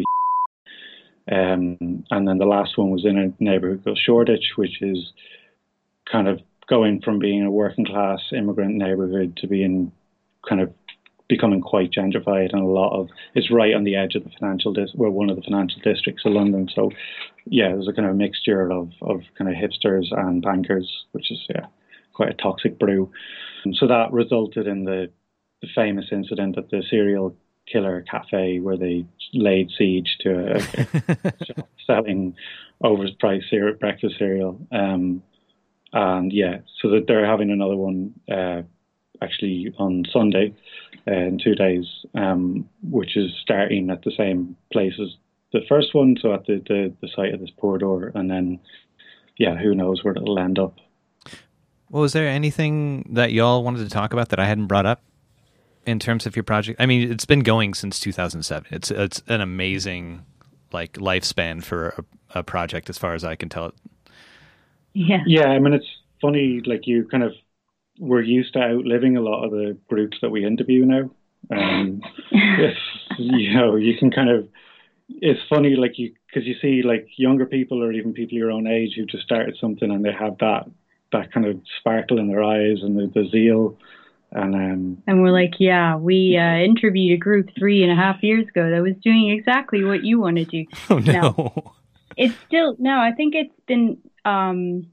Um, and then the last one was in a neighbourhood called Shoreditch, which is kind of going from being a working class immigrant neighbourhood to being kind of becoming quite gentrified, and a lot of it's right on the edge of the financial dis- well, one of the financial districts of London. So yeah, there's a kind of mixture of of kind of hipsters and bankers, which is yeah quite a toxic brew. And so that resulted in the the famous incident at the serial killer cafe where they laid siege to a shop selling overpriced cereal, breakfast cereal. Um, and yeah, so that they're having another one uh, actually on Sunday uh, in two days, um, which is starting at the same place as the first one, so at the, the, the site of this Poor Door, and then yeah, who knows where it'll end up. Well, was there anything that y'all wanted to talk about that I hadn't brought up in terms of your project? I mean, it's been going since two thousand seven. It's it's an amazing like lifespan for a, a project, as far as I can tell. Yeah. Yeah, I mean, it's funny. Like, you kind of we're used to outliving a lot of the groups that we interview now. Um, it's, you know, you can kind of. It's funny, like you because you see like younger people or even people your own age who just started something and they have that that kind of sparkle in their eyes and the, the zeal. And um, and we're like, yeah, we uh, interviewed a group three and a half years ago that was doing exactly what you want to do. Oh, no. Now, it's still, no, I think it's been, um,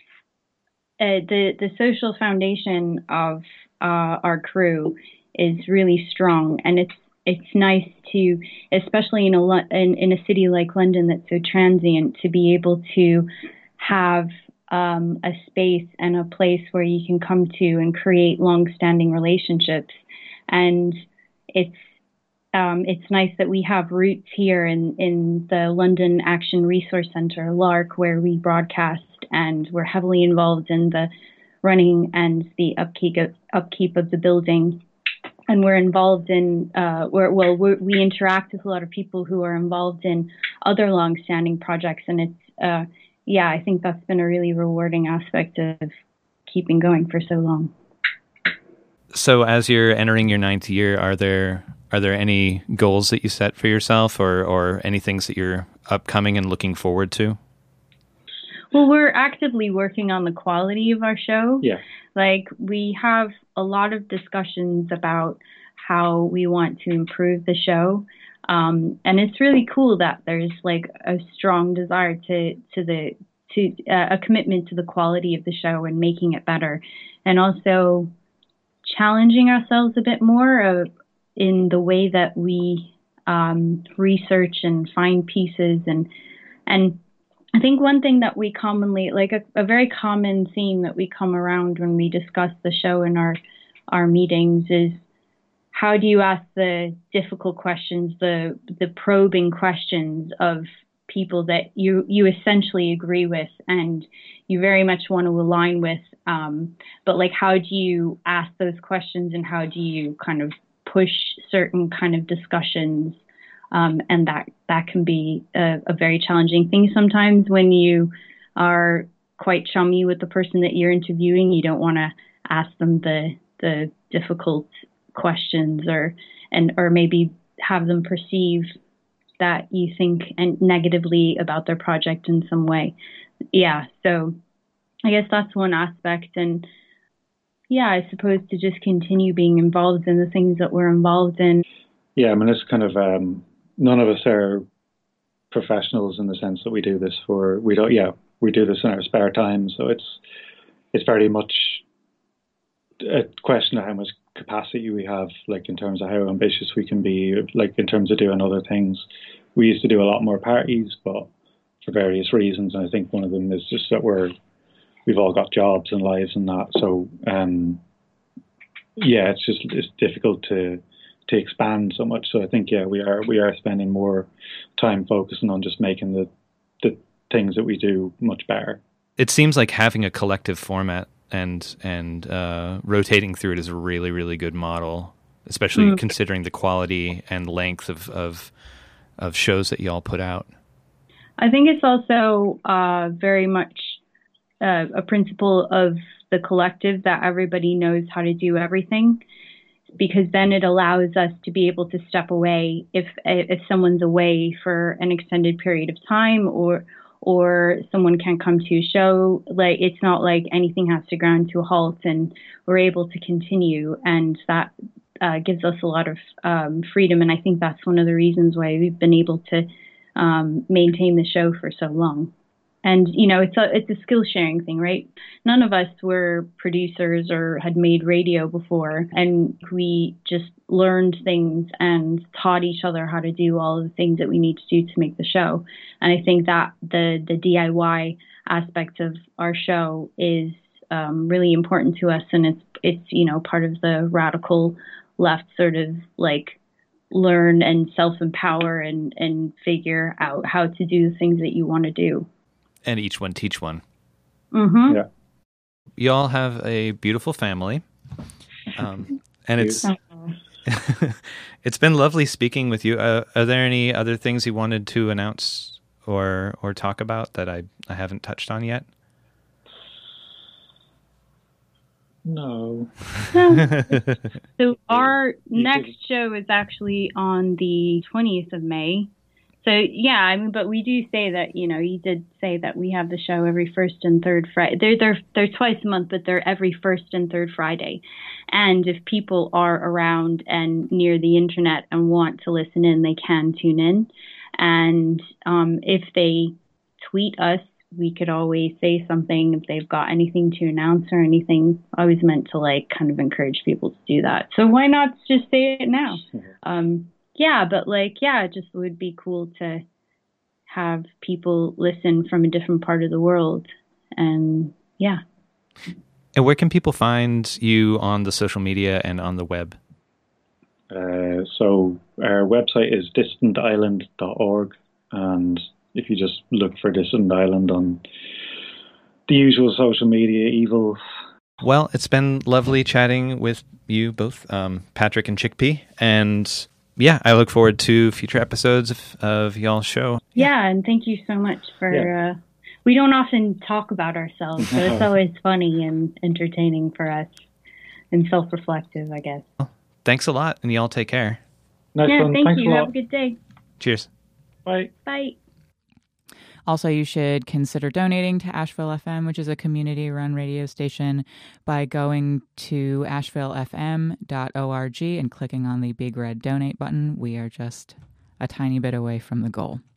uh, the, the social foundation of uh, our crew is really strong. And it's it's nice to, especially in a, in, in a city like London that's so transient, to be able to have Um, a space and a place where you can come to and create long-standing relationships. And it's um, it's nice that we have roots here in, in the London Action Resource Centre, LARC, where we broadcast, and we're heavily involved in the running and the upkeep of, upkeep of the building. And we're involved in, uh, we're, well, we're, we interact with a lot of people who are involved in other long-standing projects, and it's uh, yeah, I think that's been a really rewarding aspect of keeping going for so long. So as you're entering your ninth year, are there are there any goals that you set for yourself, or, or any things that you're upcoming and looking forward to? Well, we're actively working on the quality of our show. Yeah. Like, we have a lot of discussions about how we want to improve the show. Um, and it's really cool that there's like a strong desire to, to the, to uh, a commitment to the quality of the show and making it better. And also challenging ourselves a bit more uh, in the way that we um, research and find pieces. And, and I think one thing that we commonly, like a, a very common theme that we come around when we discuss the show in our, our meetings is, how do you ask the difficult questions, the the probing questions of people that you, you essentially agree with and you very much want to align with, um, but like, how do you ask those questions and how do you kind of push certain kind of discussions? Um, and that, that can be a, a very challenging thing sometimes when you are quite chummy with the person that you're interviewing. You don't want to ask them the the difficult questions or and or maybe have them perceive that you think and negatively about their project in some way. Yeah, so I guess that's one aspect. And yeah, I suppose to just continue being involved in the things that we're involved in. Yeah, I mean, it's kind of um, none of us are professionals in the sense that we do this for we don't. Yeah, we do this in our spare time, so it's it's very much a question of how much capacity we have, like in terms of how ambitious we can be, like in terms of doing other things. We used to do a lot more parties, but for various reasons, and I think one of them is just that we're we've all got jobs and lives and that. So um, yeah, it's just it's difficult to to expand so much. So I think yeah, we are we are spending more time focusing on just making the the things that we do much better. It seems like having a collective format and and uh, rotating through it is a really, really good model, especially mm. considering the quality and length of, of of shows that you all put out. I think it's also uh, very much uh, a principle of the collective that everybody knows how to do everything, because then it allows us to be able to step away if if someone's away for an extended period of time, or or someone can't come to a show. Like, it's not like anything has to ground to a halt and we're able to continue. And that uh, gives us a lot of um, freedom. And I think that's one of the reasons why we've been able to um, maintain the show for so long. And, you know, it's a, it's a skill sharing thing, right? None of us were producers or had made radio before. And we just learned things and taught each other how to do all of the things that we need to do to make the show. And I think that the, the D I Y aspect of our show is um, really important to us. And it's, it's, you know, part of the radical left sort of like learn and self-empower and, and figure out how to do the things that you want to do. And each one teach one. Mm-hmm. Yeah. You all have a beautiful family. Um, and it's it's been lovely speaking with you. Uh, are there any other things you wanted to announce or or talk about that I, I haven't touched on yet? No. So our next show is actually on the twentieth of May. So, yeah, I mean, but we do say that, you know, you did say that we have the show every first and third Friday. They're, they're, they're twice a month, but they're every first and third Friday. And if people are around and near the internet and want to listen in, they can tune in. And um, if they tweet us, we could always say something if they've got anything to announce or anything. I always meant to, like, kind of encourage people to do that. So why not just say it now? Um Yeah, but like, yeah, it just would be cool to have people listen from a different part of the world. And yeah. And where can people find you on the social media and on the web? Uh, so our website is distant island dot org. And if you just look for Distant Island on the usual social media evils. Well, it's been lovely chatting with you both, um, Patrick and Chickpea. And yeah, I look forward to future episodes of, of y'all's show. Yeah, and thank you so much for yeah. uh, we don't often talk about ourselves, so it's always funny and entertaining for us and self-reflective, I guess. Well, thanks a lot, and y'all take care. Nice yeah, one. thank Thanks you. a Have lot. a good day. Cheers. Bye. Bye. Also, you should consider donating to Asheville F M, which is a community-run radio station, by going to asheville f m dot org and clicking on the big red donate button. We are just a tiny bit away from the goal.